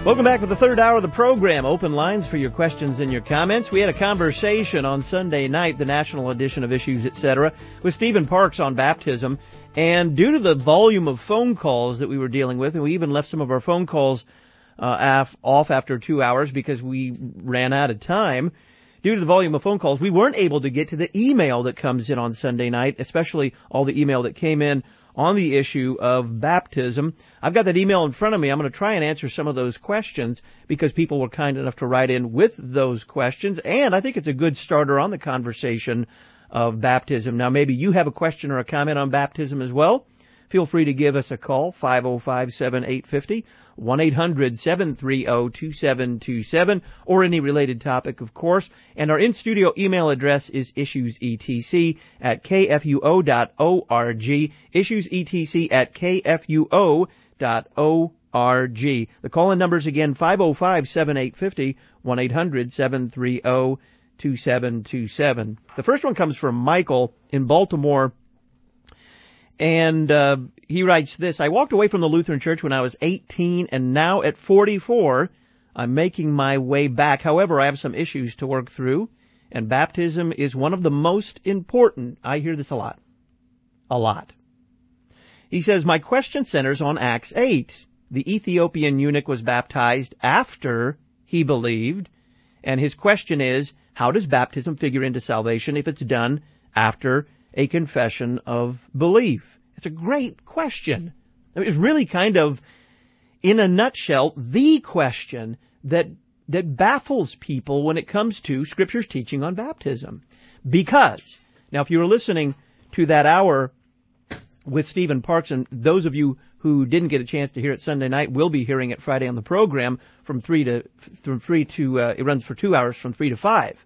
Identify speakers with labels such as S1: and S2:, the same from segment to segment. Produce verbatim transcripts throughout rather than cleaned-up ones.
S1: Welcome back to the third hour of the program. Open lines for your questions and your comments. We had a conversation on Sunday night, the national edition of Issues, et cetera, with Stephen Parks on baptism. And due to the volume of phone calls that we were dealing with, and we even left some of our phone calls uh, af- off after two hours because we ran out of time, due to the volume of phone calls, we weren't able to get to the email that comes in on Sunday night, especially all the email that came in on the issue of baptism. I've got that email in front of me. I'm going to try and answer some of those questions because people were kind enough to write in with those questions, and I think it's a good starter on the conversation of baptism. Now, maybe you have a question or a comment on baptism as well. Feel free to give us a call, five oh five, seven eight five oh, one eight hundred, seven three oh, two seven two seven, or any related topic, of course. And our in-studio email address is issuesetc at kfuo dot org, issuesetc at kfuo dot org. The call-in numbers again, five oh five, seven eight five oh, one eight hundred, seven three oh, two seven two seven. The first one comes from Michael in Baltimore. And uh, he writes this: I walked away from the Lutheran Church when I was eighteen, and now at forty-four, I'm making my way back. However, I have some issues to work through, and baptism is one of the most important. I hear this a lot. A lot. He says, my question centers on Acts eight. The Ethiopian eunuch was baptized after he believed, and his question is, how does baptism figure into salvation if it's done after a confession of belief? It's a great question. It's really kind of, in a nutshell, the question that that baffles people when it comes to Scripture's teaching on baptism. Because, now if you were listening to that hour with Stephen Parks, and those of you who didn't get a chance to hear it Sunday night will be hearing it Friday on the program from three to from three to uh, it runs for two hours from three to five.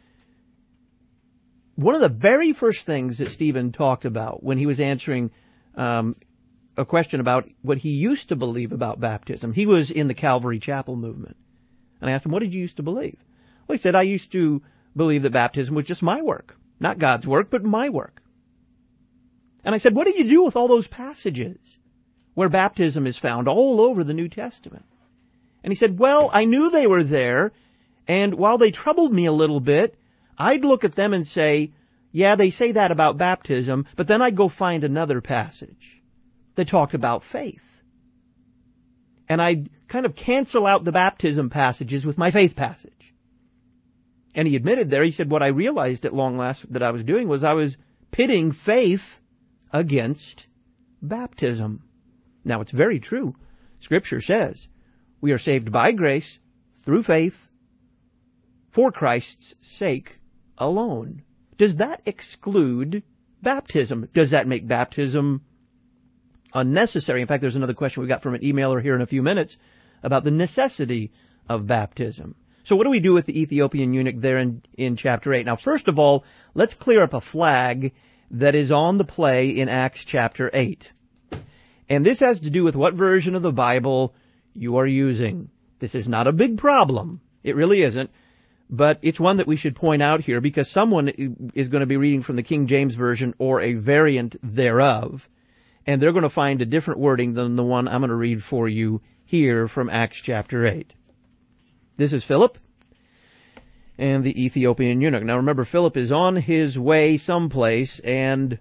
S1: One of the very first things that Stephen talked about when he was answering um, a question about what he used to believe about baptism, he was in the Calvary Chapel movement. And I asked him, what did you used to believe? Well, he said, I used to believe that baptism was just my work. Not God's work, but my work. And I said, what did you do with all those passages where baptism is found all over the New Testament? And he said, well, I knew they were there, and while they troubled me a little bit, I'd look at them and say, yeah, they say that about baptism, but then I'd go find another passage that talked about faith. And I'd kind of cancel out the baptism passages with my faith passage. And he admitted there, he said, what I realized at long last that I was doing was I was pitting faith against baptism. Now, it's very true. Scripture says we are saved by grace through faith for Christ's sake alone. Does that exclude baptism? Does that make baptism unnecessary? In fact, there's another question we got from an emailer here in a few minutes about the necessity of baptism. So what do we do with the Ethiopian eunuch there in, in chapter eight? Now, first of all, let's clear up a flag that is on the play in Acts chapter eight. And this has to do with what version of the Bible you are using. This is not a big problem. It really isn't. But it's one that we should point out here because someone is going to be reading from the King James Version or a variant thereof, and they're going to find a different wording than the one I'm going to read for you here from Acts chapter eight. This is Philip and the Ethiopian eunuch. Now remember, Philip is on his way someplace, and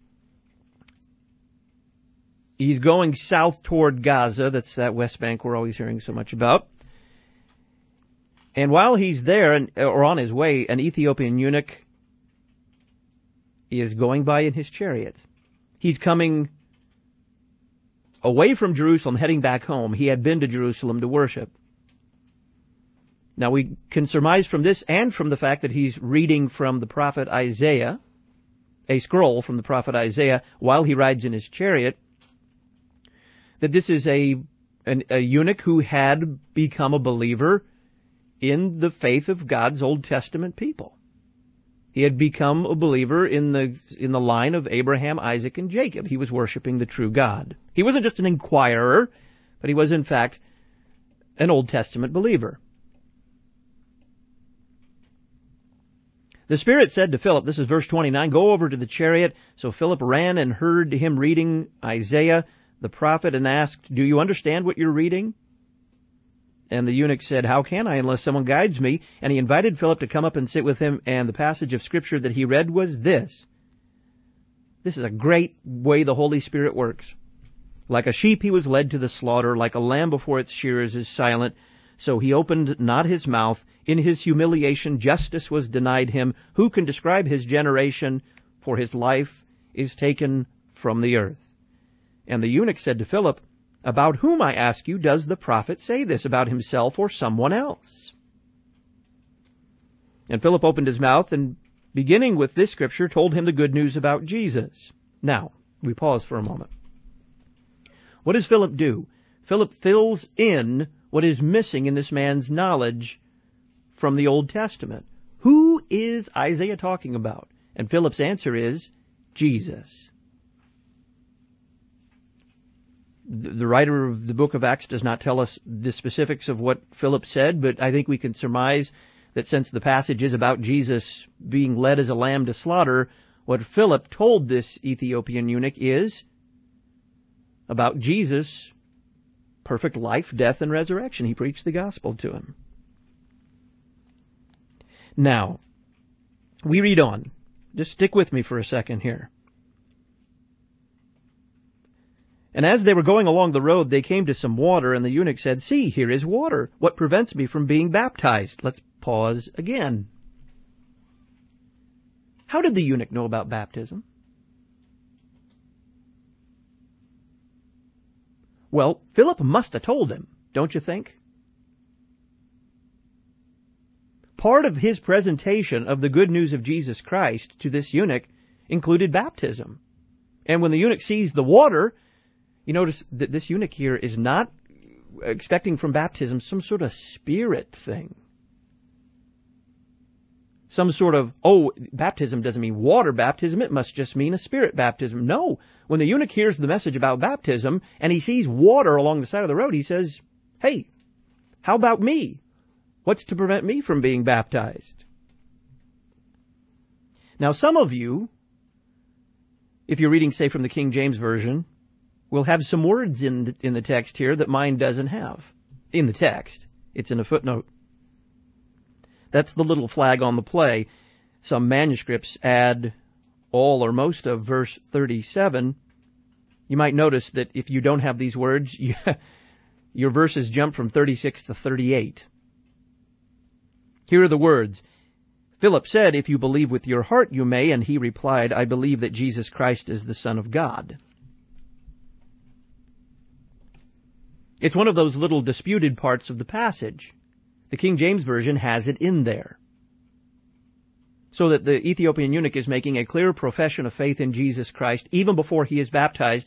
S1: he's going south toward Gaza. That's that West Bank we're always hearing so much about. And while he's there, and, or on his way, an Ethiopian eunuch is going by in his chariot. He's coming away from Jerusalem, heading back home. He had been to Jerusalem to worship. Now we can surmise from this and from the fact that he's reading from the prophet Isaiah, a scroll from the prophet Isaiah, while he rides in his chariot, that this is a, an, a eunuch who had become a believer in the faith of God's Old Testament people. He had become a believer in the in the line of Abraham, Isaac, and Jacob. He was worshiping the true God. He wasn't just an inquirer, but he was in fact an Old Testament believer. The Spirit said to Philip, this is verse twenty-nine, go over to the chariot. So Philip ran and heard him reading Isaiah the prophet and asked, do you understand what you're reading? And the eunuch said, "How can I unless someone guides me?" And he invited Philip to come up and sit with him, and the passage of Scripture that he read was this. This is a great way the Holy Spirit works. "Like a sheep he was led to the slaughter, like a lamb before its shearers is silent, so he opened not his mouth. In his humiliation justice was denied him. Who can describe his generation? For his life is taken from the earth." And the eunuch said to Philip, "About whom, I ask you, does the prophet say this? About himself or someone else?" And Philip opened his mouth and, beginning with this scripture, told him the good news about Jesus. Now, we pause for a moment. What does Philip do? Philip fills in what is missing in this man's knowledge from the Old Testament. Who is Isaiah talking about? And Philip's answer is Jesus. The writer of the book of Acts does not tell us the specifics of what Philip said, but I think we can surmise that since the passage is about Jesus being led as a lamb to slaughter, what Philip told this Ethiopian eunuch is about Jesus' perfect life, death, and resurrection. He preached the gospel to him. Now, we read on. Just stick with me for a second here. "And as they were going along the road, they came to some water, and the eunuch said, 'See, here is water. What prevents me from being baptized?'" Let's pause again. How did the eunuch know about baptism? Well, Philip must have told him, don't you think? Part of his presentation of the good news of Jesus Christ to this eunuch included baptism. And when the eunuch sees the water, you notice that this eunuch here is not expecting from baptism some sort of spirit thing. Some sort of, oh, baptism doesn't mean water baptism, it must just mean a spirit baptism. No. When the eunuch hears the message about baptism and he sees water along the side of the road, he says, "Hey, how about me? What's to prevent me from being baptized?" Now, some of you, if you're reading, say, from the King James Version, will have some words in the, in the text here that mine doesn't have. In the text. It's in a footnote. That's the little flag on the play. Some manuscripts add all or most of verse thirty-seven. You might notice that if you don't have these words, you, your verses jump from thirty-six to thirty-eight. Here are the words. "Philip said, 'If you believe with your heart, you may.' And he replied, 'I believe that Jesus Christ is the Son of God.'" It's one of those little disputed parts of the passage. The King James Version has it in there. So that the Ethiopian eunuch is making a clear profession of faith in Jesus Christ even before he is baptized.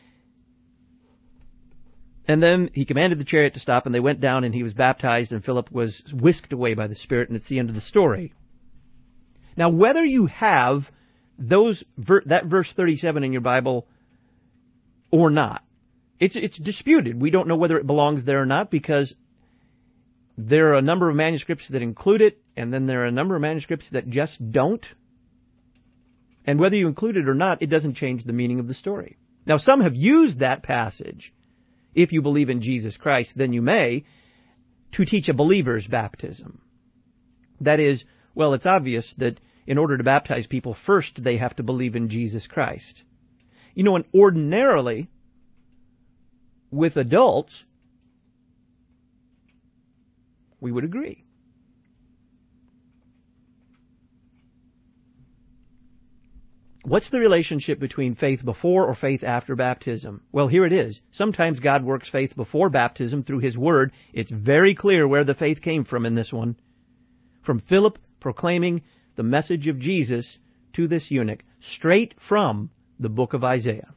S1: And then he commanded the chariot to stop, and they went down, and he was baptized, and Philip was whisked away by the Spirit, and it's the end of the story. Now, whether you have those that verse thirty-seven in your Bible or not, it's it's disputed. We don't know whether it belongs there or not, because there are a number of manuscripts that include it, and then there are a number of manuscripts that just don't. And whether you include it or not, it doesn't change the meaning of the story. Now, some have used that passage, "If you believe in Jesus Christ, then you may," to teach a believer's baptism. That is, well, it's obvious that in order to baptize people, first they have to believe in Jesus Christ. You know, and ordinarily, with adults, we would agree. What's the relationship between faith before or faith after baptism? Well, here it is. Sometimes God works faith before baptism through His Word. It's very clear where the faith came from in this one. From Philip proclaiming the message of Jesus to this eunuch, straight from the book of Isaiah.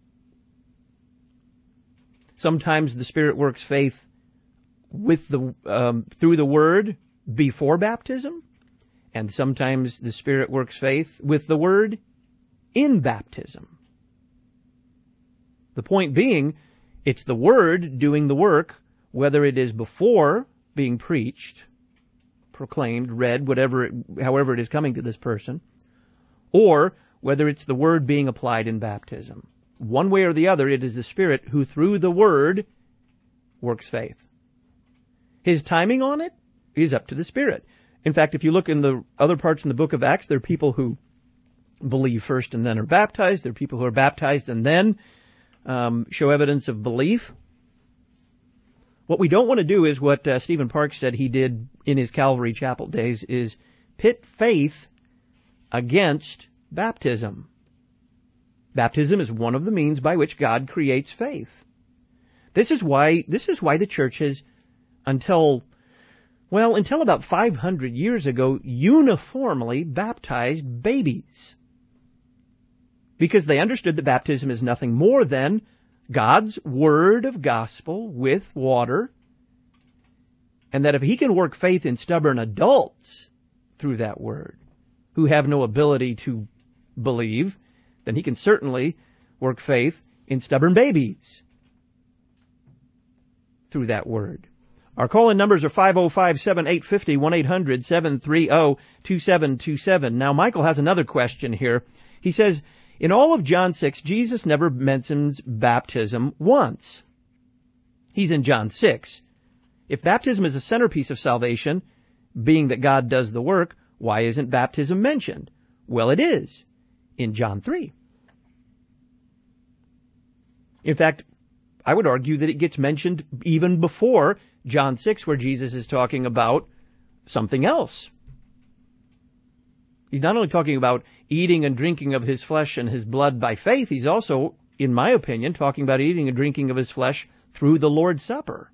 S1: Sometimes the Spirit works faith with the um, through the Word before baptism, and sometimes the Spirit works faith with the Word in baptism. The point being, it's the Word doing the work, whether it is before being preached, proclaimed, read, whatever, it, however it is coming to this person, or whether it's the Word being applied in baptism. One way or the other, it is the Spirit who, through the Word, works faith. His timing on it is up to the Spirit. In fact, if you look in the other parts in the book of Acts, there are people who believe first and then are baptized. There are people who are baptized and then um, show evidence of belief. What we don't want to do is what uh, Stephen Parks said he did in his Calvary Chapel days, is pit faith against baptism. Baptism is one of the means by which God creates faith. This is why, this is why the church has, until, well, until about five hundred years ago, uniformly baptized babies. Because they understood that baptism is nothing more than God's word of gospel with water, and that if he can work faith in stubborn adults through that word, who have no ability to believe, then he can certainly work faith in stubborn babies through that word. Our call-in numbers are five oh five, seven eight five oh, one eight hundred, seven three zero, two seven two seven. Now, Michael has another question here. He says, in all of John six, Jesus never mentions baptism once. He's in John six. If baptism is a centerpiece of salvation, being that God does the work, why isn't baptism mentioned? Well, it is in John three. In fact, I would argue that it gets mentioned even before John six, where Jesus is talking about something else. He's not only talking about eating and drinking of his flesh and his blood by faith, he's also, in my opinion, talking about eating and drinking of his flesh through the Lord's Supper.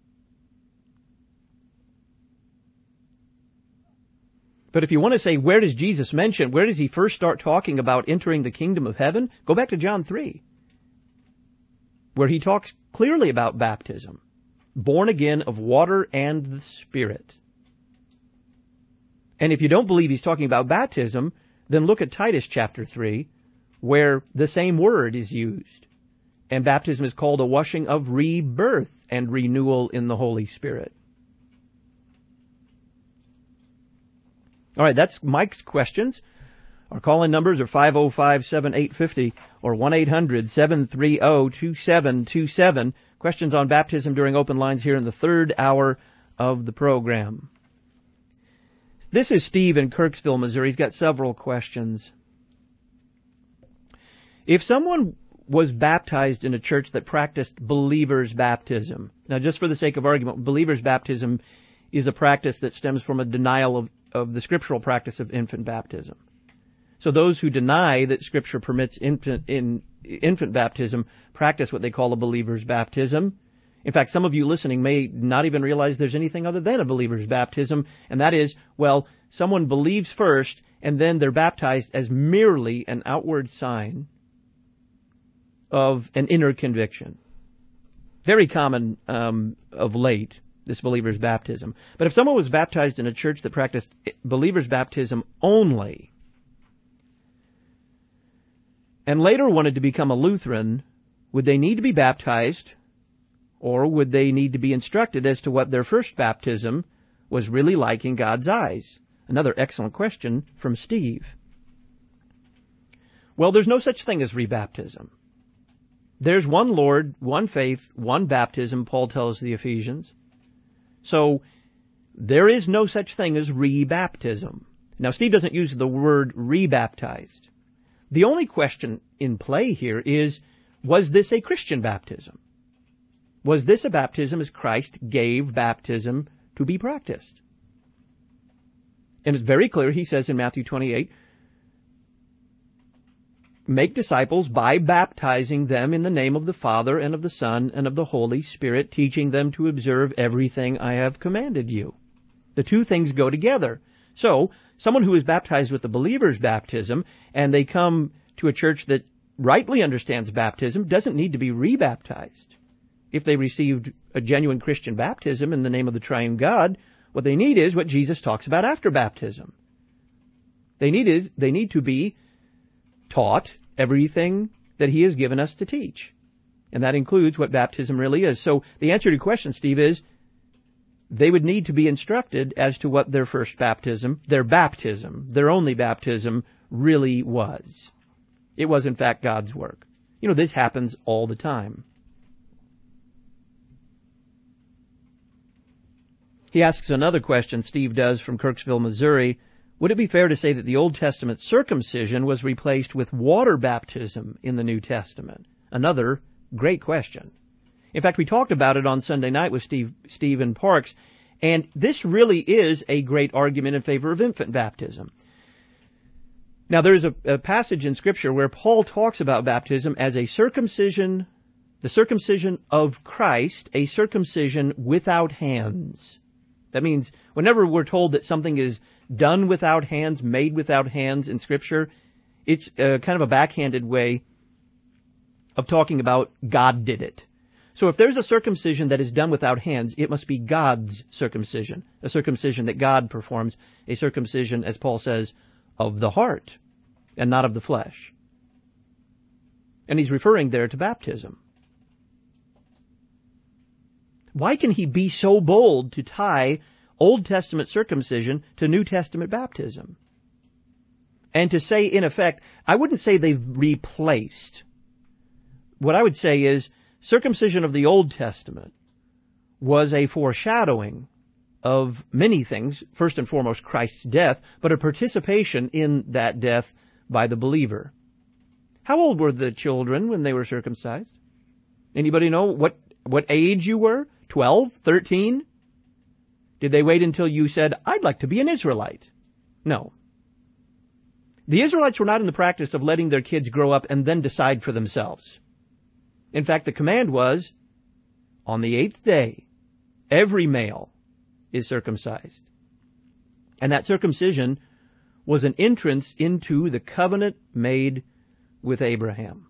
S1: But if you want to say, where does Jesus mention, where does he first start talking about entering the kingdom of heaven? Go back to John three, where he talks clearly about baptism, born again of water and the Spirit. And if you don't believe he's talking about baptism, then look at Titus chapter three, where the same word is used. And baptism is called a washing of rebirth and renewal in the Holy Spirit. All right, that's Mike's questions. Our call-in numbers are five oh five, seven eight five oh or one eight hundred, seven three zero, two seven two seven. Questions on baptism during open lines here in the third hour of the program. This is Steve in Kirksville, Missouri. He's got several questions. If someone was baptized in a church that practiced believer's baptism, now just for the sake of argument, believer's baptism is a practice that stems from a denial of, of the scriptural practice of infant baptism. So those who deny that Scripture permits infant, in, infant baptism practice what they call a believer's baptism. In fact, some of you listening may not even realize there's anything other than a believer's baptism, and that is, well, someone believes first, and then they're baptized as merely an outward sign of an inner conviction. Very common um, of late, this believer's baptism. But if someone was baptized in a church that practiced believer's baptism only, and later wanted to become a Lutheran, would they need to be baptized, or would they need to be instructed as to what their first baptism was really like in God's eyes? Another excellent question from Steve. Well, there's no such thing as rebaptism. There's one Lord, one faith, one baptism, Paul tells the Ephesians. So there is no such thing as rebaptism. Now, Steve doesn't use the word rebaptized. The only question in play here is, was this a Christian baptism? Was this a baptism as Christ gave baptism to be practiced? And it's very clear, he says in Matthew twenty-eight, make disciples by baptizing them in the name of the Father and of the Son and of the Holy Spirit, teaching them to observe everything I have commanded you. The two things go together. So, someone who is baptized with the believer's baptism, and they come to a church that rightly understands baptism, doesn't need to be rebaptized. If they received a genuine Christian baptism in the name of the triune God, what they need is what Jesus talks about after baptism. They need is, they need to be taught everything that he has given us to teach. And that includes what baptism really is. So the answer to your question, Steve, is they would need to be instructed as to what their first baptism, their baptism, their only baptism really was. It was, in fact, God's work. You know, this happens all the time. He asks another question, Steve does, from Kirksville, Missouri. Would it be fair to say that the Old Testament circumcision was replaced with water baptism in the New Testament? Another great question. In fact, we talked about it on Sunday night with Steve, Stephen Parks, and this really is a great argument in favor of infant baptism. Now, there's a, a passage in Scripture where Paul talks about baptism as a circumcision, the circumcision of Christ, a circumcision without hands. That means whenever we're told that something is done without hands, made without hands in Scripture, it's a, kind of a backhanded way of talking about God did it. So if there's a circumcision that is done without hands, it must be God's circumcision, a circumcision that God performs, a circumcision, as Paul says, of the heart and not of the flesh. And he's referring there to baptism. Why can he be so bold to tie Old Testament circumcision to New Testament baptism? And to say, in effect, I wouldn't say they've replaced. What I would say is circumcision of the Old Testament was a foreshadowing of many things, first and foremost Christ's death, but a participation in that death by the believer. How old were the children when they were circumcised? Anybody know what, what age you were? Twelve? Thirteen? Did they wait until you said, I'd like to be an Israelite? No. The Israelites were not in the practice of letting their kids grow up and then decide for themselves. In fact, the command was, on the eighth day, every male is circumcised. And that circumcision was an entrance into the covenant made with Abraham.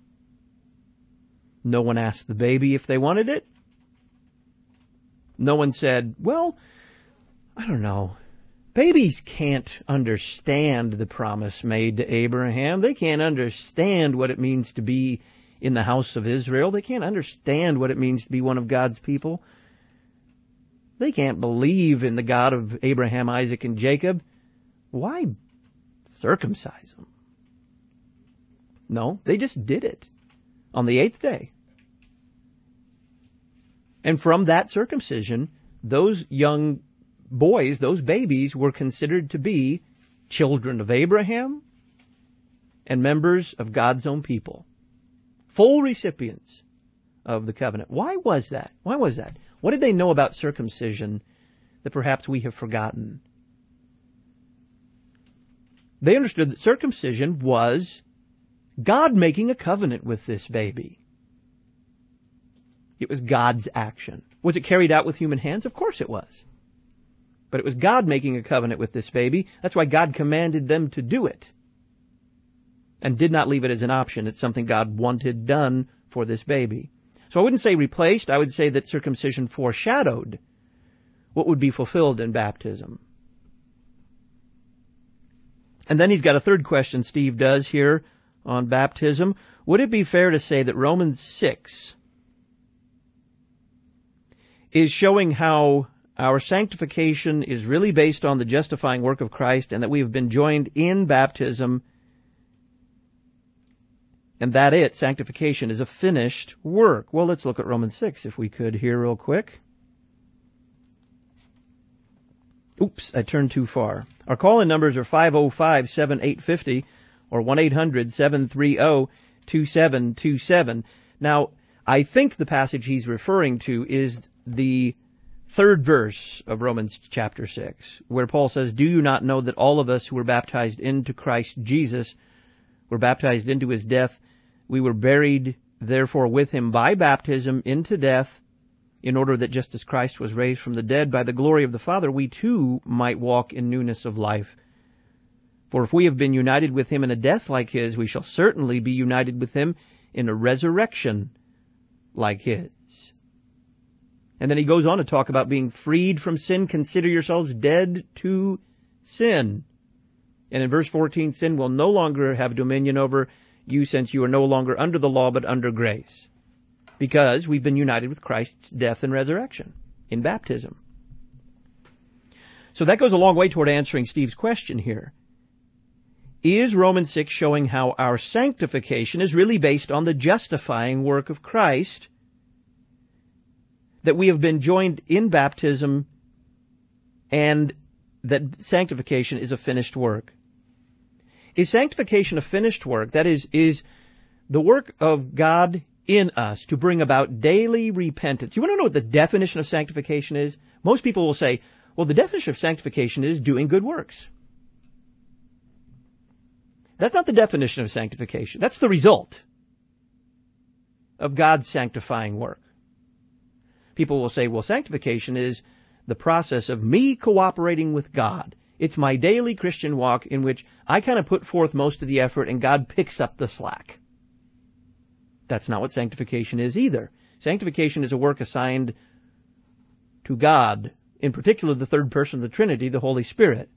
S1: No one asked the baby if they wanted it. No one said, well, I don't know. Babies can't understand the promise made to Abraham. They can't understand what it means to be in the house of Israel. They can't understand what it means to be one of God's people. They can't believe in the God of Abraham, Isaac, and Jacob. Why circumcise them? No, they just did it on the eighth day. And from that circumcision, those young boys, those babies, were considered to be children of Abraham and members of God's own people. Full recipients of the covenant. Why was that? Why was that? What did they know about circumcision that perhaps we have forgotten? They understood that circumcision was God making a covenant with this baby. It was God's action. Was it carried out with human hands? Of course it was. But it was God making a covenant with this baby. That's why God commanded them to do it. And did not leave it as an option. It's something God wanted done for this baby. So I wouldn't say replaced. I would say that circumcision foreshadowed what would be fulfilled in baptism. And then he's got a third question, Steve does here on baptism. Would it be fair to say that Romans six is showing how our sanctification is really based on the justifying work of Christ and that we have been joined in baptism, and that it, sanctification, is a finished work? Well, let's look at Romans six if we could here real quick. Oops, I turned too far. Our call-in numbers are five oh five, seven eight five oh or one eight hundred, seven three oh, two seven two seven. Now, I think the passage he's referring to is the third verse of Romans chapter six, where Paul says, do you not know that all of us who were baptized into Christ Jesus were baptized into his death? We were buried, therefore, with him by baptism into death, in order that just as Christ was raised from the dead by the glory of the Father, we too might walk in newness of life. For if we have been united with him in a death like his, we shall certainly be united with him in a resurrection like his. And then he goes on to talk about being freed from sin. Consider yourselves dead to sin. And in verse fourteen, sin will no longer have dominion over you, since you are no longer under the law but under grace. Because we've been united with Christ's death and resurrection in baptism. So that goes a long way toward answering Steve's question here. Is Romans six showing how our sanctification is really based on the justifying work of Christ, that we have been joined in baptism and that sanctification is a finished work. Is sanctification a finished work? That is, is the work of God in us to bring about daily repentance. You want to know what the definition of sanctification is? Most people will say, well, the definition of sanctification is doing good works. That's not the definition of sanctification. That's the result of God's sanctifying work. People will say, well, sanctification is the process of me cooperating with God. It's my daily Christian walk in which I kind of put forth most of the effort and God picks up the slack. That's not what sanctification is either. Sanctification is a work assigned to God, in particular the third person of the Trinity, the Holy Spirit.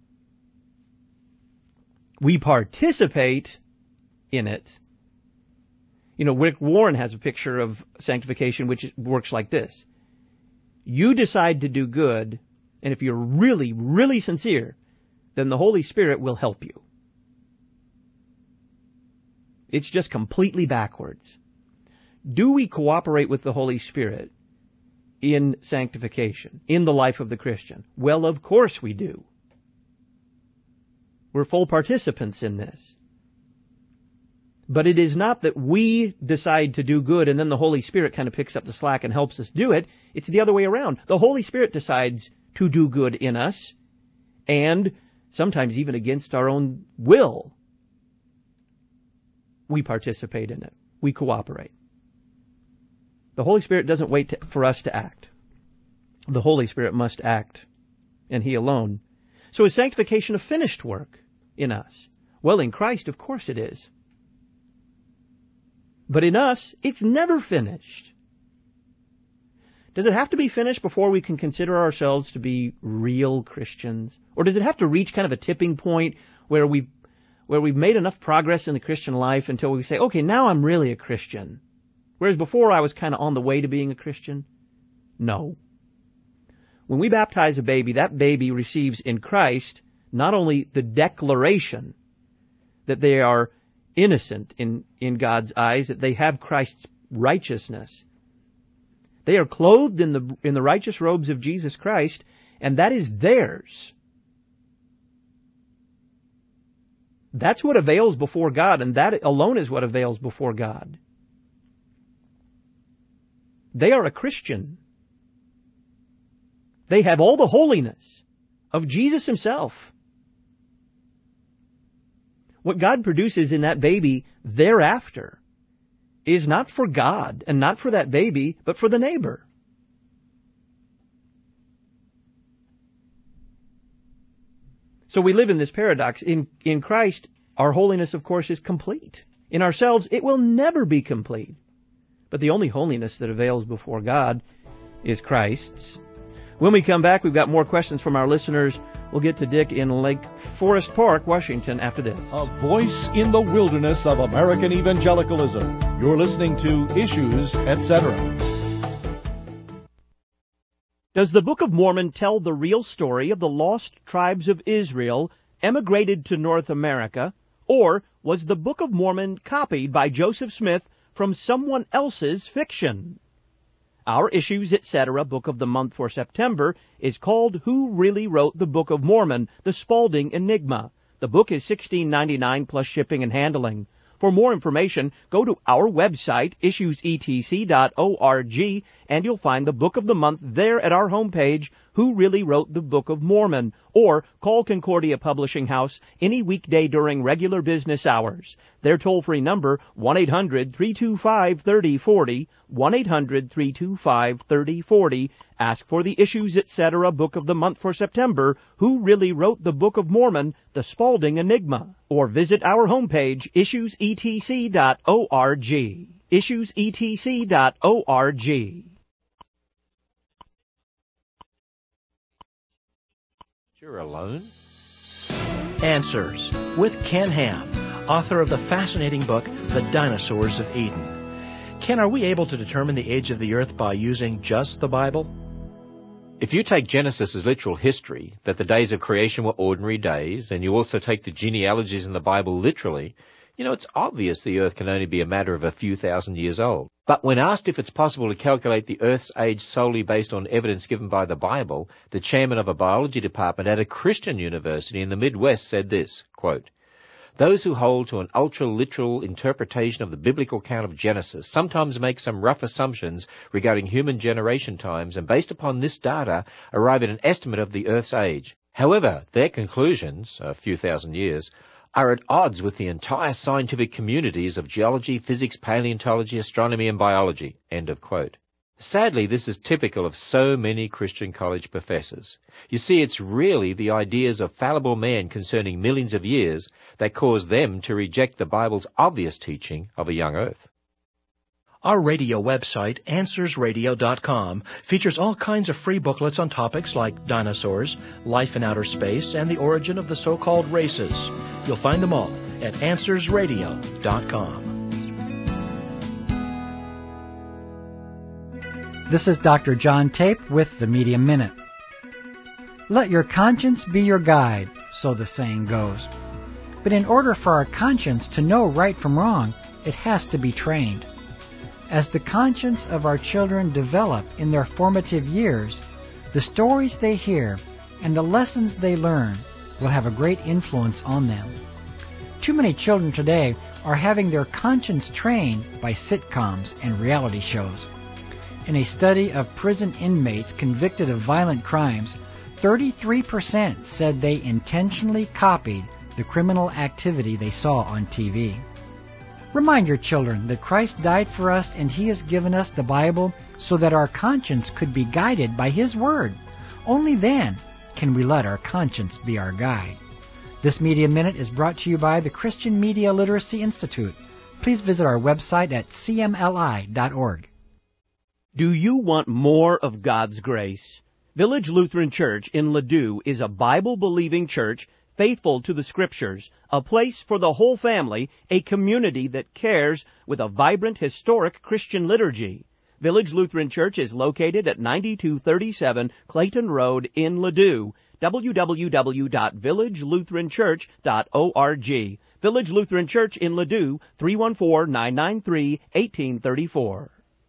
S1: We participate in it. You know, Rick Warren has a picture of sanctification which works like this. You decide to do good, and if you're really, really sincere, then the Holy Spirit will help you. It's just completely backwards. Do we cooperate with the Holy Spirit in sanctification, in the life of the Christian? Well, of course we do. We're full participants in this. But it is not that we decide to do good and then the Holy Spirit kind of picks up the slack and helps us do it. It's the other way around. The Holy Spirit decides to do good in us, and sometimes even against our own will, we participate in it. We cooperate. The Holy Spirit doesn't wait to, for us to act. The Holy Spirit must act, and He alone. So is sanctification a finished work in us? Well, in Christ, of course it is. But in us, it's never finished. Does it have to be finished before we can consider ourselves to be real Christians? Or does it have to reach kind of a tipping point where we've, where we've made enough progress in the Christian life until we say, okay, now I'm really a Christian? Whereas before I was kind of on the way to being a Christian? No. When we baptize a baby, that baby receives in Christ not only the declaration that they are innocent in, in God's eyes, that they have Christ's righteousness. They are clothed in the, in the righteous robes of Jesus Christ, and that is theirs. That's what avails before God, and that alone is what avails before God. They are a Christian. They have all the holiness of Jesus Himself. What God produces in that baby thereafter is not for God and not for that baby, but for the neighbor. So we live in this paradox. In, in Christ, our holiness, of course, is complete. In ourselves, it will never be complete. But the only holiness that avails before God is Christ's. When we come back, we've got more questions from our listeners. We'll get to Dick in Lake Forest Park, Washington, after this.
S2: A voice in the wilderness of American evangelicalism. You're listening to Issues, et cetera.
S1: Does the Book of Mormon tell the real story of the lost tribes of Israel emigrated to North America, or was the Book of Mormon copied by Joseph Smith from someone else's fiction? Our Issues, et cetera book of the month for September is called Who Really Wrote the Book of Mormon? The Spalding Enigma. The book is sixteen ninety-nine plus shipping and handling. For more information, go to our website, issues e t c dot org, and you'll find the Book of the Month there at our homepage, Who Really Wrote the Book of Mormon, or call Concordia Publishing House any weekday during regular business hours. Their toll-free number, one eight hundred three two five three zero four zero, one eight hundred three two five three zero four zero. Ask for the Issues, et cetera Book of the Month for September, Who Really Wrote the Book of Mormon? The Spalding Enigma. Or visit our homepage, issues e t c dot org. issues e t c dot org.
S3: You're alone?
S4: Answers with Ken Ham, author of the fascinating book, The Dinosaurs of Eden. Ken, are we able to determine the age of the earth by using just the Bible?
S3: If you take Genesis as literal history, that the days of creation were ordinary days, and you also take the genealogies in the Bible literally, you know, it's obvious the earth can only be a matter of a few thousand years old. But when asked if it's possible to calculate the Earth's age solely based on evidence given by the Bible, the chairman of a biology department at a Christian university in the Midwest said this, quote, "Those who hold to an ultra-literal interpretation of the biblical account of Genesis sometimes make some rough assumptions regarding human generation times and based upon this data arrive at an estimate of the Earth's age. However, their conclusions, a few thousand years, are at odds with the entire scientific communities of geology, physics, paleontology, astronomy and biology." End of quote. Sadly, this is typical of so many Christian college professors. You see, it's really the ideas of fallible man concerning millions of years that cause them to reject the Bible's obvious teaching of a young Earth.
S4: Our radio website, answers radio dot com, features all kinds of free booklets on topics like dinosaurs, life in outer space, and the origin of the so-called races. You'll find them all at answers radio dot com.
S5: This is Doctor John Tape with the Media Minute. Let your conscience be your guide, so the saying goes. But in order for our conscience to know right from wrong, it has to be trained. As the conscience of our children develop in their formative years, the stories they hear and the lessons they learn will have a great influence on them. Too many children today are having their conscience trained by sitcoms and reality shows. In a study of prison inmates convicted of violent crimes, thirty-three percent said they intentionally copied the criminal activity they saw on T V. Remind your children that Christ died for us and He has given us the Bible so that our conscience could be guided by His Word. Only then can we let our conscience be our guide. This Media Minute is brought to you by the Christian Media Literacy Institute. Please visit our website at c m l i dot org.
S1: Do you want more of God's grace? Village Lutheran Church in Ladue is a Bible-believing church faithful to the Scriptures, a place for the whole family, a community that cares with a vibrant, historic Christian liturgy. Village Lutheran Church is located at ninety-two thirty-seven Clayton Road in Ladue. w w w dot village lutheran church dot org. Village Lutheran Church in Ladue, three one four, nine nine three, one eight three four.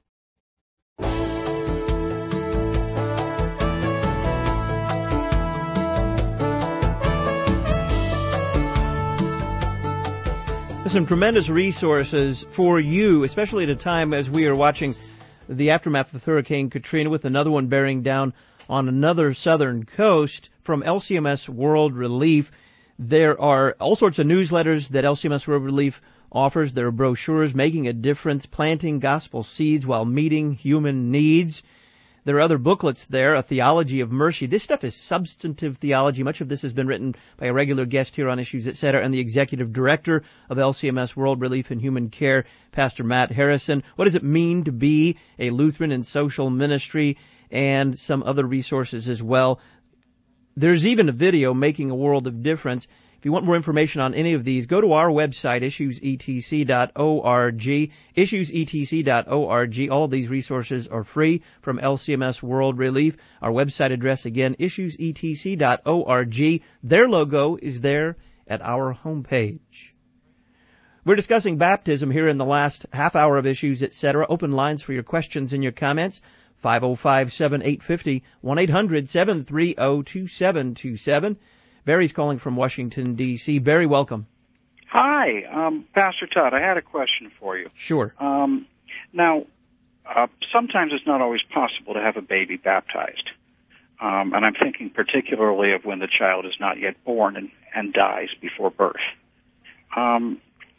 S1: Some tremendous resources for you, especially at a time as we are watching the aftermath of Hurricane Katrina with another one bearing down on another southern coast. From L C M S World Relief, there are all sorts of newsletters that L C M S World Relief offers. There are brochures, Making a Difference, Planting Gospel Seeds While Meeting Human Needs. There are other booklets there, A Theology of Mercy. This stuff is substantive theology. Much of this has been written by a regular guest here on Issues, et cetera, and the executive director of L C M S World Relief and Human Care, Pastor Matt Harrison. What does it mean to be a Lutheran in social ministry? And some other resources as well. There's even a video, Making a World of Difference. If you want more information on any of these, go to our website, issues e t c dot org, issues e t c dot org. All of these resources are free from L C M S World Relief. Our website address, again, issues e t c dot org. Their logo is there at our homepage. We're discussing baptism here in the last half hour of Issues, et cetera. Open lines for your questions and your comments. five oh five, seven eight five oh, one eight hundred, seven three oh, two seven two seven. Barry's calling from Washington, D C Barry, welcome.
S6: Hi, um, Pastor Todd. I had a question for you.
S1: Sure.
S6: Um, now, uh, sometimes it's not always possible to have a baby baptized. Um, and I'm thinking particularly of when the child is not yet born and, and dies before birth. Um,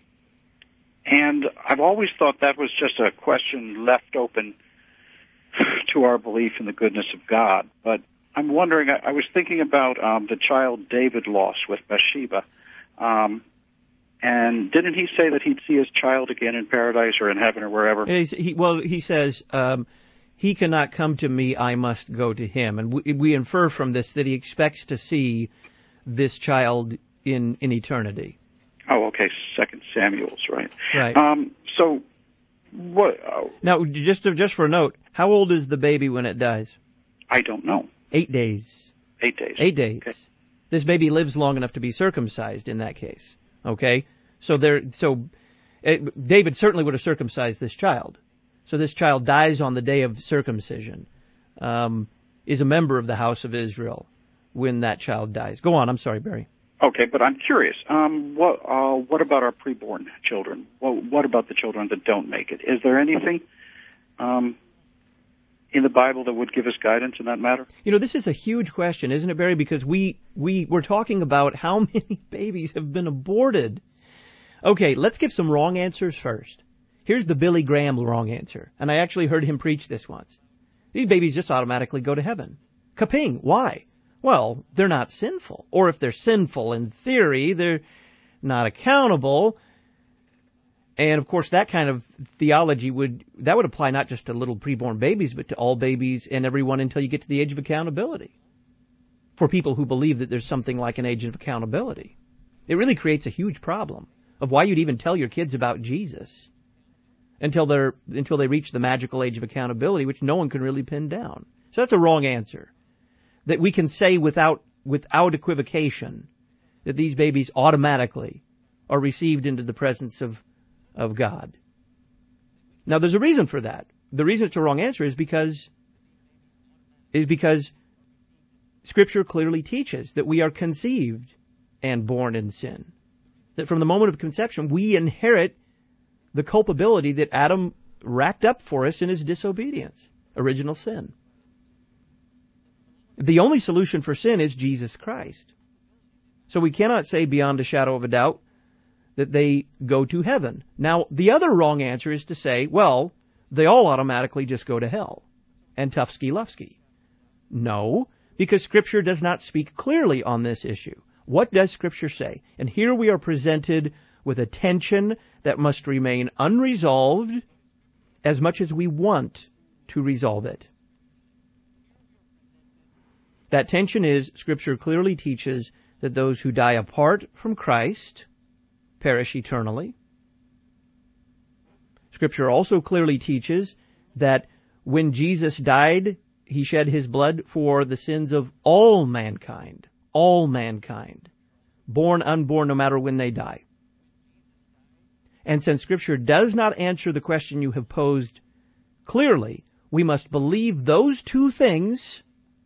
S6: and I've always thought that was just a question left open to our belief in the goodness of God. But I'm wondering, I, I was thinking about um, the child David lost with Bathsheba. Um, and didn't he say that he'd see his child again in paradise or in heaven or wherever?
S1: He, he, well, he says, um, he cannot come to me, I must go to him. And we, we infer from this that he expects to see this child in, in eternity.
S6: Oh, okay, Second Samuel's, right.
S1: Right.
S6: Um, so, what... Uh,
S1: now, just, just for a note, how old is the baby when it dies?
S6: I don't know.
S1: Eight days.
S6: Eight days.
S1: Eight days.
S6: Okay.
S1: This baby lives long enough to be circumcised in that case. Okay? So there, so uh, David certainly would have circumcised this child. So this child dies on the day of circumcision, um, is a member of the house of Israel when that child dies. Go on. I'm sorry, Barry.
S6: Okay, but I'm curious. Um, what uh, what about our preborn children? What, what about the children that don't make it? Is there anything um, in the Bible that would give us guidance in that matter?
S1: You know, this is a huge question, isn't it, Barry? Because we, we, we're talking about how many babies have been aborted. Okay, let's give some wrong answers first. Here's the Billy Graham wrong answer, and I actually heard him preach this once. These babies just automatically go to heaven. Kaping. Why? Well, they're not sinful. Or if they're sinful in theory, they're not accountable. And of course, that kind of theology would, that would apply not just to little preborn babies, but to all babies and everyone until you get to the age of accountability. For people who believe that there's something like an age of accountability. It really creates a huge problem of why you'd even tell your kids about Jesus until they're, until they reach the magical age of accountability, which no one can really pin down. So that's a wrong answer. That we can say without, without equivocation that these babies automatically are received into the presence of of God. Now, there's a reason for that. The reason it's a wrong answer is because is because Scripture clearly teaches that we are conceived and born in sin. That from the moment of conception, we inherit the culpability that Adam racked up for us in his disobedience, original sin. The only solution for sin is Jesus Christ. So we cannot say beyond a shadow of a doubt that they go to heaven. Now, the other wrong answer is to say, well, they all automatically just go to hell. And Tufsky-Lufsky. No, because Scripture does not speak clearly on this issue. What does Scripture say? And here we are presented with a tension that must remain unresolved as much as we want to resolve it. That tension is, Scripture clearly teaches that those who die apart from Christ perish eternally. Scripture also clearly teaches that when Jesus died, he shed his blood for the sins of all mankind. All mankind. Born, unborn, no matter when they die. And since Scripture does not answer the question you have posed clearly, we must believe those two things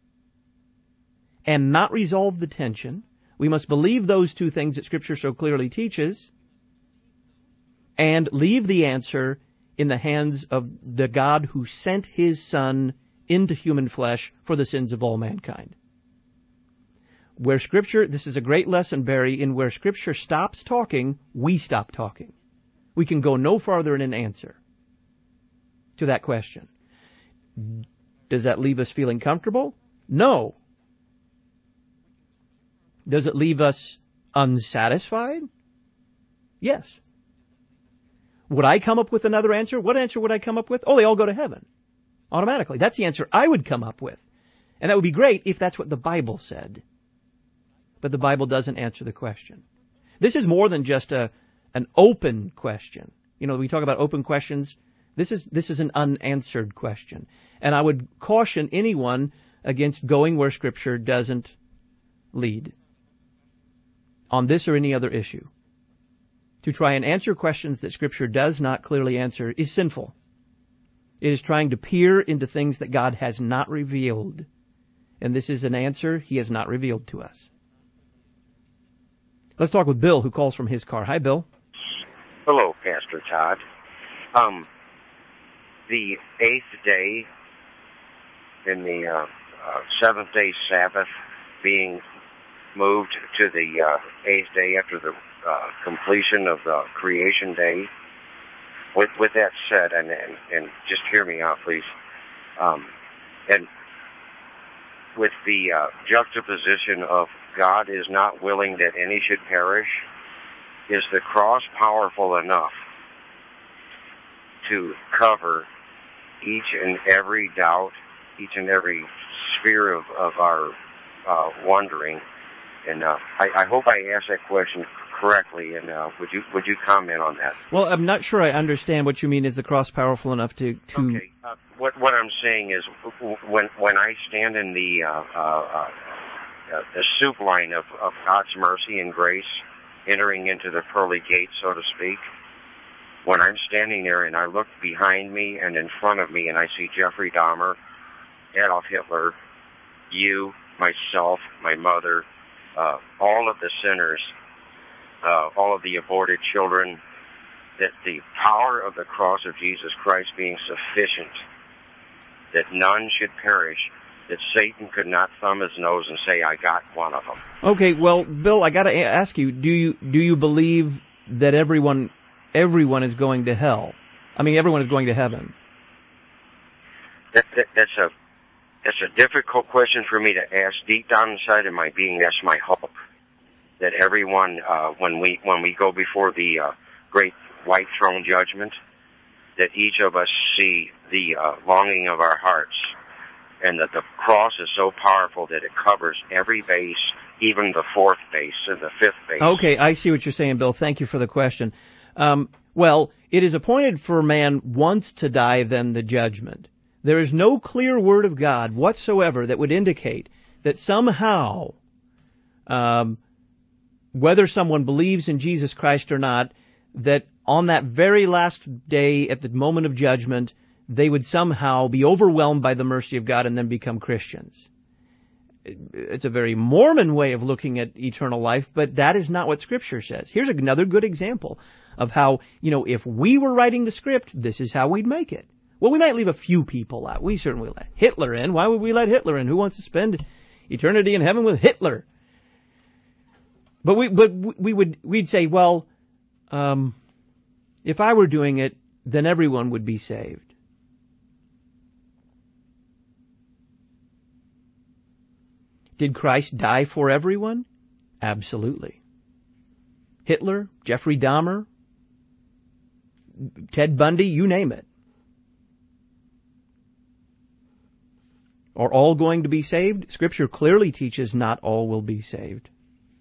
S1: and not resolve the tension. We must believe those two things that Scripture so clearly teaches and leave the answer in the hands of the God who sent his Son into human flesh for the sins of all mankind. Where Scripture, this is a great lesson, Barry, in where Scripture stops talking, we stop talking. We can go no farther in an answer to that question. Does that leave us feeling comfortable? No. Does it leave us unsatisfied? Yes. Would I come up with another answer? What answer would I come up with? Oh, they all go to heaven. Automatically. That's the answer I would come up with. And that would be great if that's what the Bible said. But the Bible doesn't answer the question. This is more than just a an open question. You know, we talk about open questions. This is this is an unanswered question. And I would caution anyone against going where Scripture doesn't lead on this or any other issue. To try and answer questions that Scripture does not clearly answer is sinful. It is trying to peer into things that God has not revealed. And this is an answer He has not revealed to us. Let's talk with Bill, who calls from his car. Hi, Bill.
S7: Hello, Pastor Todd. Um, the eighth day in the uh, uh, seventh day Sabbath being moved to the uh, eighth day after the uh, completion of the creation day. With with that said, and and, and just hear me out, please. Um, and with the uh, juxtaposition of God is not willing that any should perish, is the cross powerful enough to cover each and every doubt, each and every sphere of, of our uh, wondering? And uh, I, I hope I asked that question correctly, and uh, would you would you comment on that?
S1: Well, I'm not sure I understand what you mean. Is the cross powerful enough to... to...
S7: Okay. Uh, what what I'm saying is, when when I stand in the uh, uh, uh, the soup line of, of God's mercy and grace, entering into the pearly gates, so to speak, when I'm standing there and I look behind me and in front of me and I see Jeffrey Dahmer, Adolf Hitler, you, myself, my mother, uh, all of the sinners, uh, all of the aborted children, that the power of the cross of Jesus Christ being sufficient, that none should perish, that Satan could not thumb his nose and say, I got one of them.
S1: Okay, well, Bill, I got to ask you, do you do you believe that everyone everyone is going to hell? I mean, everyone is going to heaven.
S7: That, that, that's a that's a difficult question for me to ask. Deep down inside of my being, that's my hope, that everyone, uh, when we when we go before the uh, great white throne judgment, that each of us see the uh, longing of our hearts, and that the cross is so powerful that it covers every base, even the fourth base and the fifth base.
S1: Okay, I see what you're saying, Bill. Thank you for the question. Um, well, it is appointed for man once to die, then the judgment. There is no clear word of God whatsoever that would indicate that somehow, um, whether someone believes in Jesus Christ or not, that on that very last day at the moment of judgment, they would somehow be overwhelmed by the mercy of God and then become Christians. It's a very Mormon way of looking at eternal life, but that is not what Scripture says. Here's another good example of how, you know, if we were writing the script, this is how we'd make it. Well, we might leave a few people out. We certainly let Hitler in. Why would we let Hitler in? Who wants to spend eternity in heaven with Hitler? But we, but we would, we'd say, well, um, if I were doing it, then everyone would be saved. Did Christ die for everyone? Absolutely. Hitler, Jeffrey Dahmer, Ted Bundy, you name it. Are all going to be saved? Scripture clearly teaches not all will be saved.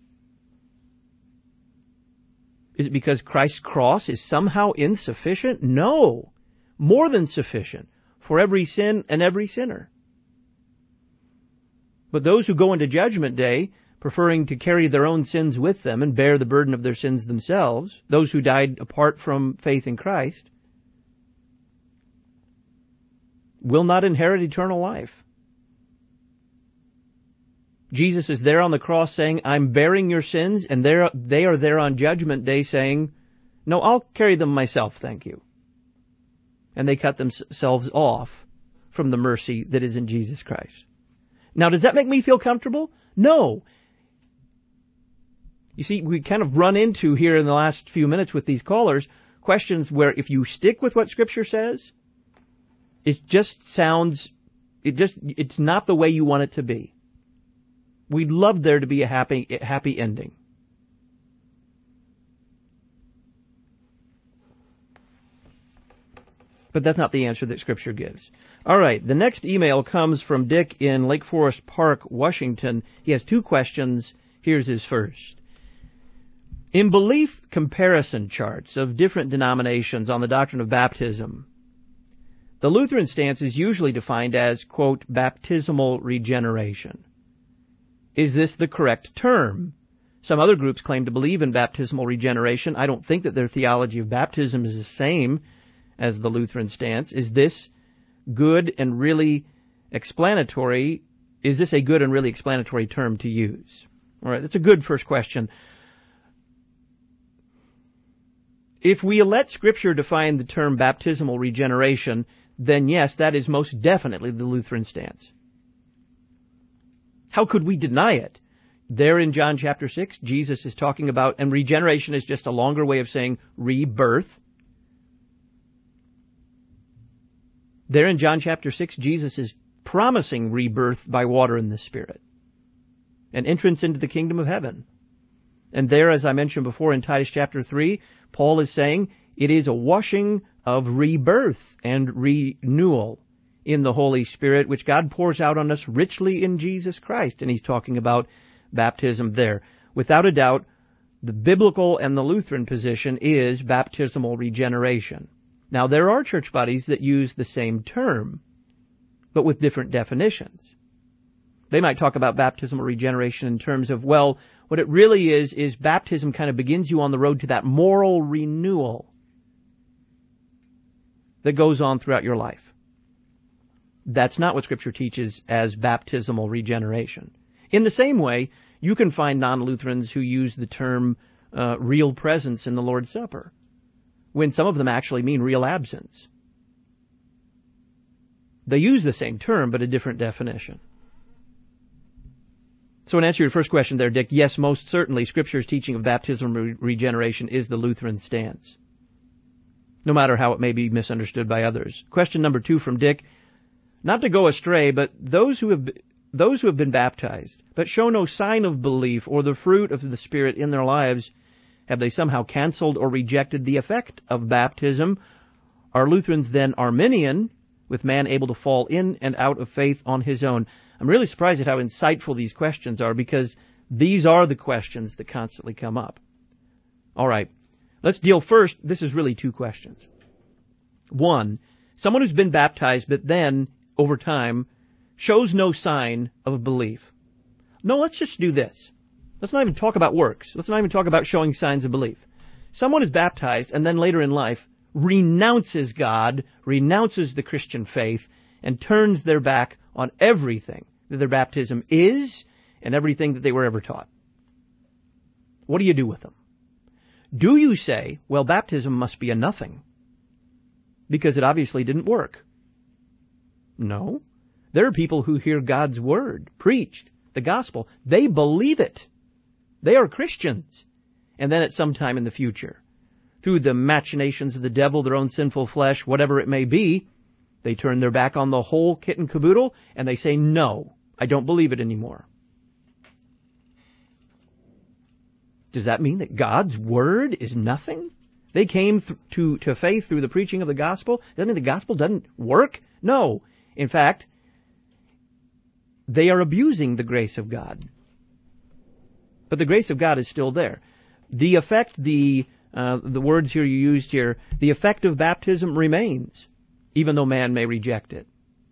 S1: Is it because Christ's cross is somehow insufficient? No. More than sufficient for every sin and every sinner. But those who go into Judgment Day, preferring to carry their own sins with them and bear the burden of their sins themselves, those who died apart from faith in Christ, will not inherit eternal life. Jesus is there on the cross saying, I'm bearing your sins, and they are there on Judgment Day saying, no, I'll carry them myself, thank you. And they cut themselves off from the mercy that is in Jesus Christ. Now, does that make me feel comfortable? No. You see, we kind of run into here in the last few minutes with these callers questions where if you stick with what Scripture says, it just sounds, it just, it's not the way you want it to be. We'd love there to be a happy, happy ending. But that's not the answer that Scripture gives. All right, the next email comes from Dick in Lake Forest Park, Washington. He has two questions. Here's his first. In belief comparison charts of different denominations on the doctrine of baptism, the Lutheran stance is usually defined as, quote, baptismal regeneration. Is this the correct term? Some other groups claim to believe in baptismal regeneration. I don't think that their theology of baptism is the same as the Lutheran stance. Is this good and really explanatory? Is this a good and really explanatory term to use? All right, that's a good first question. If we let Scripture define the term baptismal regeneration, then yes, that is most definitely the Lutheran stance. How could we deny it? There in John chapter six, Jesus is talking about, and regeneration is just a longer way of saying rebirth. There in John chapter six, Jesus is promising rebirth by water and the Spirit, an entrance into the kingdom of heaven. And there, as I mentioned before in Titus chapter three, Paul is saying it is a washing of rebirth and renewal in the Holy Spirit, which God pours out on us richly in Jesus Christ. And he's talking about baptism there. Without a doubt, the biblical and the Lutheran position is baptismal regeneration. Now, there are church bodies that use the same term, but with different definitions. They might talk about baptismal regeneration in terms of, well, what it really is, is baptism kind of begins you on the road to that moral renewal. that goes on throughout your life. That's not what Scripture teaches as baptismal regeneration. In the same way, you can find non-Lutherans who use the term uh, real presence in the Lord's Supper, when some of them actually mean real absence. They use the same term, but a different definition. So in answer to your first question there, Dick, yes, most certainly Scripture's teaching of baptismal re- regeneration is the Lutheran stance, no matter how it may be misunderstood by others. Question number two from Dick, not to go astray, but those who have those who have been baptized, but show no sign of belief or the fruit of the Spirit in their lives, have they somehow canceled or rejected the effect of baptism? Are Lutherans then Arminian, with man able to fall in and out of faith on his own? I'm really surprised at how insightful these questions are, because these are the questions that constantly come up. All right, let's deal first. This is really two questions. One, someone who's been baptized, but then, over time, shows no sign of belief. No, let's just do this. Let's not even talk about works. Let's not even talk about showing signs of belief. Someone is baptized and then later in life renounces God, renounces the Christian faith, and turns their back on everything that their baptism is and everything that they were ever taught. What do you do with them? Do you say, well, baptism must be a nothing because it obviously didn't work? No. There are people who hear God's word preached, the gospel. They believe it. They are Christians. And then at some time in the future, through the machinations of the devil, their own sinful flesh, whatever it may be, they turn their back on the whole kit and caboodle, and they say, no, I don't believe it anymore. Does that mean that God's word is nothing? They came th- to, to faith through the preaching of the gospel? Does that mean the gospel doesn't work? No. In fact, they are abusing the grace of God. But the grace of God is still there. The effect, the uh, the words here you used here, the effect of baptism remains, even though man may reject it.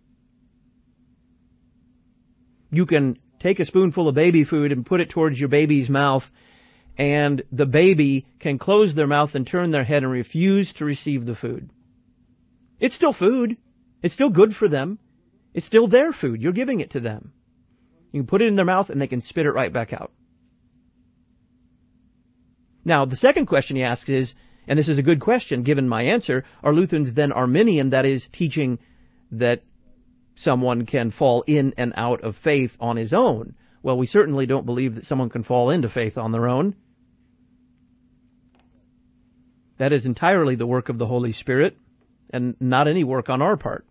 S1: You can take a spoonful of baby food and put it towards your baby's mouth, and the baby can close their mouth and turn their head and refuse to receive the food. It's still food. It's still good for them. It's still their food. You're giving it to them. You can put it in their mouth and they can spit it right back out. Now, the second question he asks is, and this is a good question given my answer, are Lutherans then Arminian, that is, teaching that someone can fall in and out of faith on his own? Well, we certainly don't believe that someone can fall into faith on their own. That is entirely the work of the Holy Spirit, and not any work on our part.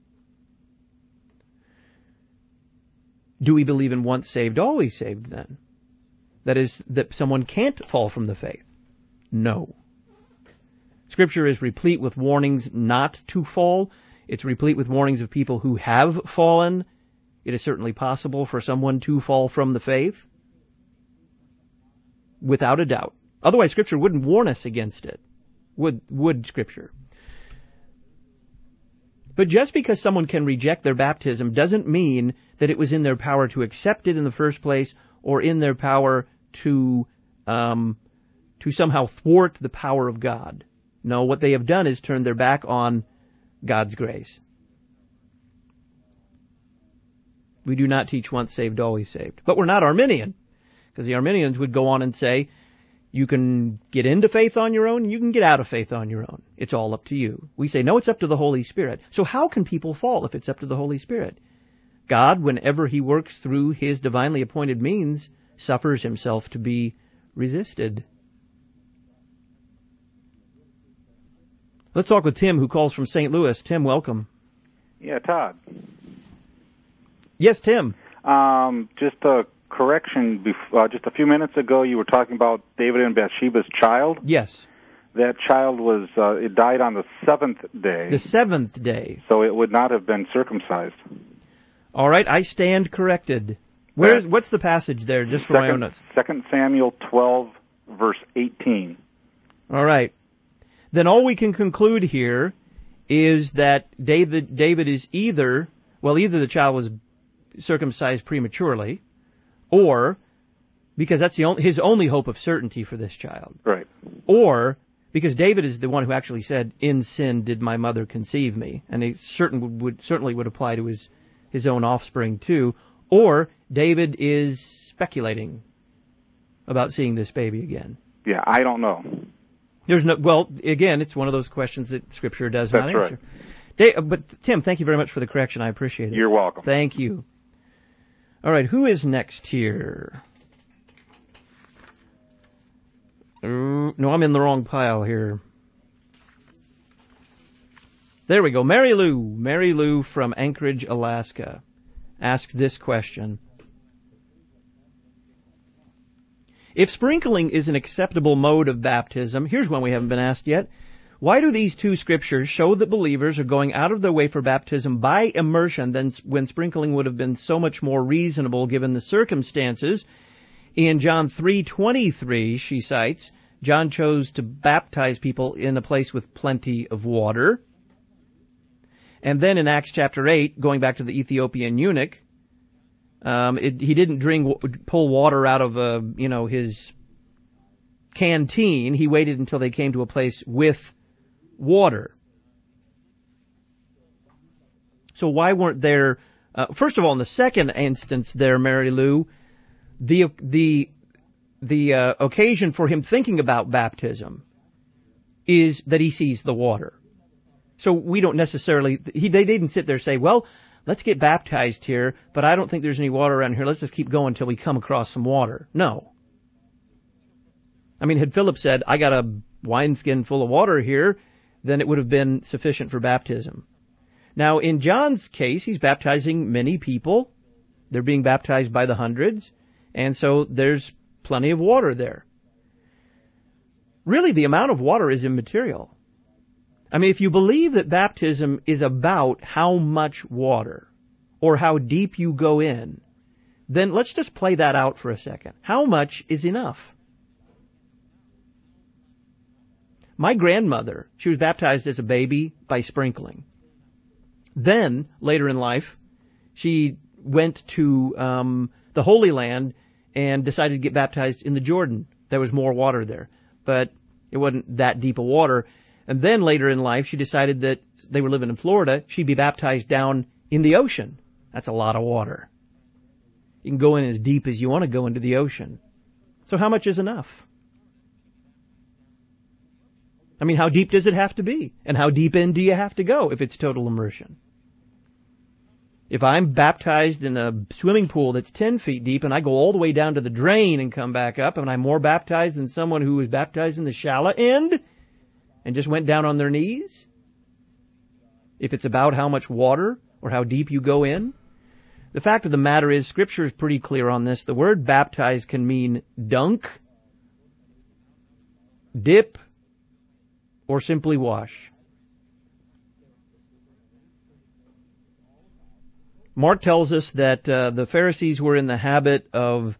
S1: Do we believe in once saved, always saved then? That is, that someone can't fall from the faith? No. Scripture is replete with warnings not to fall. It's replete with warnings of people who have fallen. It is certainly possible for someone to fall from the faith, without a doubt. Otherwise, Scripture wouldn't warn us against it. Would, would Scripture? But just because someone can reject their baptism doesn't mean that it was in their power to accept it in the first place, or in their power to um, to somehow thwart the power of God. No, what they have done is turned their back on God's grace. We do not teach once saved, always saved. But we're not Arminian, because the Arminians would go on and say, you can get into faith on your own, and you can get out of faith on your own. It's all up to you. We say, no, it's up to the Holy Spirit. So how can people fall if it's up to the Holy Spirit? God, whenever he works through his divinely appointed means, suffers himself to be resisted. Let's talk with Tim, who calls from Saint Louis. Tim, welcome.
S8: Yeah, Todd.
S1: Yes, Tim.
S8: Um, just a correction. Before, uh, just a few minutes ago, you were talking about David and Bathsheba's child.
S1: Yes.
S8: That child was, uh, it died on the seventh day.
S1: The seventh day.
S8: So it would not have been circumcised.
S1: All right, I stand corrected. Where's what's the passage there, just for
S8: second,
S1: my own notes?
S8: Second Samuel twelve, verse eighteen.
S1: All right. Then all we can conclude here is that David David is either, well, either the child was circumcised prematurely, or, because that's the only, his only hope of certainty for this child,
S8: right?
S1: Or Because David is the one who actually said, "In sin did my mother conceive me," and it certain would certainly would apply to his his own offspring too. Or David is speculating about seeing this baby again.
S8: Yeah, I don't know.
S1: There's no well, again, it's one of those questions that Scripture does
S8: That's
S1: not
S8: right.
S1: answer. Da- but Tim, thank you very much for the correction. I appreciate it.
S8: You're welcome.
S1: Thank you. All right, who is next here? Uh, no, I'm in the wrong pile here. There we go. Mary Lou. Mary Lou from Anchorage, Alaska, asked this question. If sprinkling is an acceptable mode of baptism, here's one we haven't been asked yet. Why do these two scriptures show that believers are going out of their way for baptism by immersion than when sprinkling would have been so much more reasonable given the circumstances? In John three twenty-three, she cites, John chose to baptize people in a place with plenty of water. And then in Acts chapter eight, going back to the Ethiopian eunuch, um, it, he didn't drink, pull water out of, uh, you know, his canteen. He waited until they came to a place with water. So why weren't there, uh, first of all, in the second instance there, Mary Lou, the, the, the, uh, occasion for him thinking about baptism is that he sees the water. So we don't necessarily, he, they didn't sit there and say, well, let's get baptized here, but I don't think there's any water around here. Let's just keep going until we come across some water. No. I mean, had Philip said, I got a wineskin full of water here, then it would have been sufficient for baptism. Now, in John's case, he's baptizing many people. They're being baptized by the hundreds, and so there's plenty of water there. Really, the amount of water is immaterial. I mean, if you believe that baptism is about how much water or how deep you go in, then let's just play that out for a second. How much is enough? My grandmother, she was baptized as a baby by sprinkling. Then, later in life, she went to um, the Holy Land and decided to get baptized in the Jordan. There was more water there, but it wasn't that deep of water. And then later in life, she decided that they were living in Florida. She'd be baptized down in the ocean. That's a lot of water. You can go in as deep as you want to go into the ocean. So how much is enough? I mean, how deep does it have to be? And how deep in do you have to go if it's total immersion? If I'm baptized in a swimming pool that's ten feet deep and I go all the way down to the drain and come back up, and I'm more baptized than someone who was baptized in the shallow end and just went down on their knees? If it's about how much water or how deep you go in? The fact of the matter is, Scripture is pretty clear on this. The word baptize can mean dunk, dip, or simply wash. Mark tells us that uh, the Pharisees were in the habit of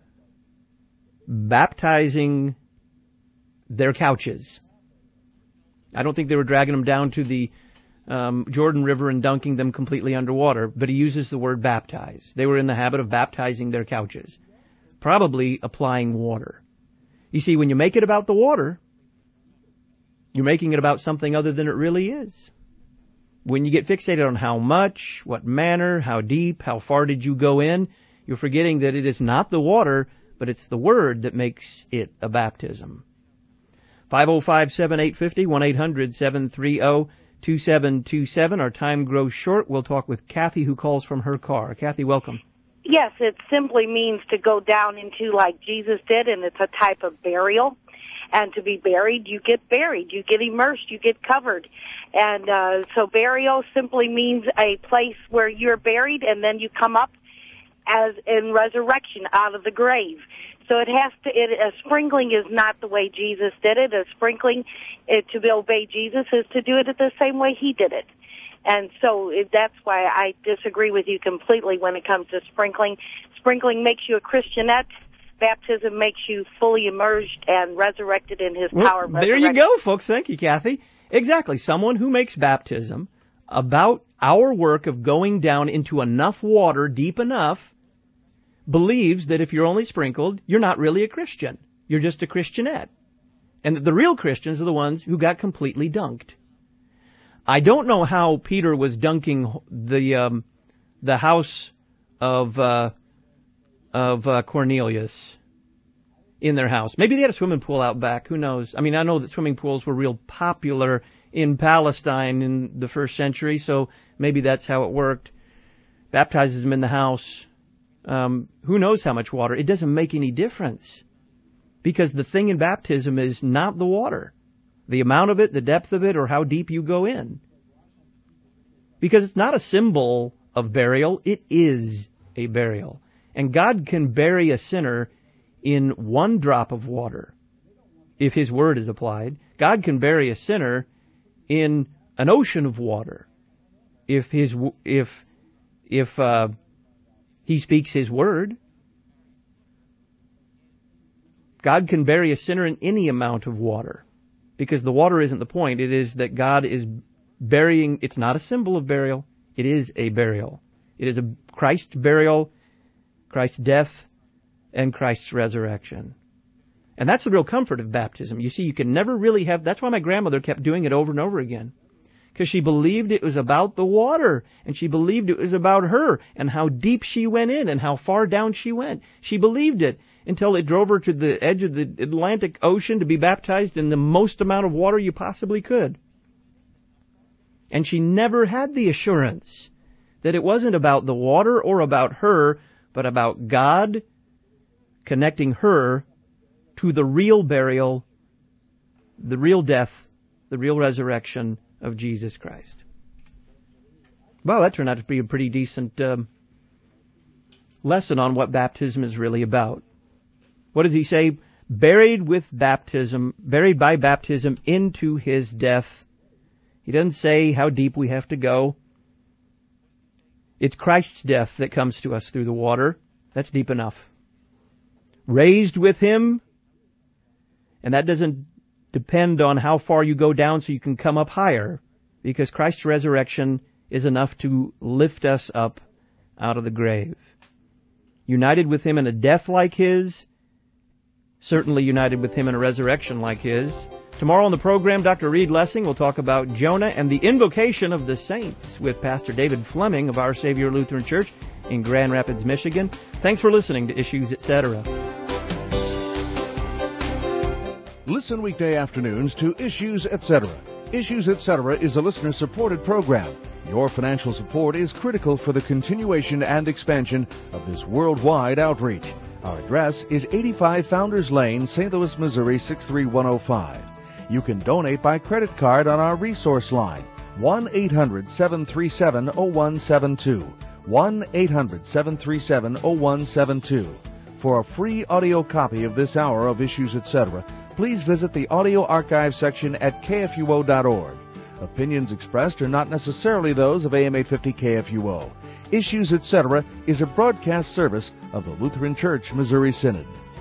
S1: baptizing their couches. I don't think they were dragging them down to the um, Jordan River and dunking them completely underwater, but he uses the word baptize. They were in the habit of baptizing their couches, probably applying water. You see, when you make it about the water, you're making it about something other than it really is. When you get fixated on how much, what manner, how deep, how far did you go in, you're forgetting that it is not the water, but it's the Word that makes it a baptism. five oh five, seven eight five oh, one eight hundred, seven three oh, two seven two seven. Our time grows short. We'll talk with Kathy, who calls from her car. Kathy, welcome.
S9: Yes, it simply means to go down into like Jesus did, and it's a type of burial. And to be buried, you get buried. You get immersed. You get covered. And uh, so burial simply means a place where you're buried and then you come up as in resurrection out of the grave. So it has to, it, a sprinkling is not the way Jesus did it. A sprinkling, it, to obey Jesus, is to do it the same way he did it. And so it, that's why I disagree with you completely when it comes to sprinkling. Sprinkling makes you a Christianette. Baptism makes you fully immersed and resurrected in his
S1: well,
S9: power.
S1: There you go, folks. Thank you, Kathy. Exactly. Someone who makes baptism about our work of going down into enough water, deep enough, believes that if you're only sprinkled, you're not really a Christian. You're just a Christianette. And that the real Christians are the ones who got completely dunked. I don't know how Peter was dunking the um, the house of uh, of uh, Cornelius in their house. Maybe they had a swimming pool out back. Who knows? I mean, I know that swimming pools were real popular in Palestine in the first century, so maybe that's how it worked. Baptizes them in the house. Um, who knows how much water? It doesn't make any difference. Because the thing in baptism is not the water, the amount of it, the depth of it, or how deep you go in. Because it's not a symbol of burial, it is a burial. And God can bury a sinner in one drop of water, if His word is applied. God can bury a sinner in an ocean of water, if His if if uh, He speaks His word. God can bury a sinner in any amount of water, because the water isn't the point. It is that God is burying. It's not a symbol of burial. It is a burial. It is a Christ's burial, Christ's death, and Christ's resurrection. And that's the real comfort of baptism. You see, you can never really have. That's why my grandmother kept doing it over and over again, because she believed it was about the water, and she believed it was about her, and how deep she went in, and how far down she went. She believed it until it drove her to the edge of the Atlantic Ocean to be baptized in the most amount of water you possibly could. And she never had the assurance that it wasn't about the water or about her, but about God connecting her to the real burial, the real death, the real resurrection of Jesus Christ. Well, that turned out to be a pretty decent um, lesson on what baptism is really about. What does he say? Buried with baptism, buried by baptism into His death. He doesn't say how deep we have to go. It's Christ's death that comes to us through the water. That's deep enough. Raised with Him, and that doesn't depend on how far you go down so you can come up higher, because Christ's resurrection is enough to lift us up out of the grave. United with Him in a death like His, certainly united with Him in a resurrection like His. Tomorrow on the program, Doctor Reed Lessing will talk about Jonah and the invocation of the saints with Pastor David Fleming of Our Savior Lutheran Church in Grand Rapids, Michigan. Thanks for listening to Issues, et cetera.
S2: Listen weekday afternoons to Issues, et cetera. Issues, et cetera is a listener-supported program. Your financial support is critical for the continuation and expansion of this worldwide outreach. Our address is eighty-five Founders Lane, Saint Louis, Missouri, six three one oh five. You can donate by credit card on our resource line, one eight hundred seven three seven oh one seven two, one eight hundred seven three seven oh one seven two. For a free audio copy of this hour of Issues, et cetera, please visit the audio archive section at K F U O dot org. Opinions expressed are not necessarily those of A M eight fifty K F U O. Issues, et cetera is a broadcast service of the Lutheran Church Missouri Synod.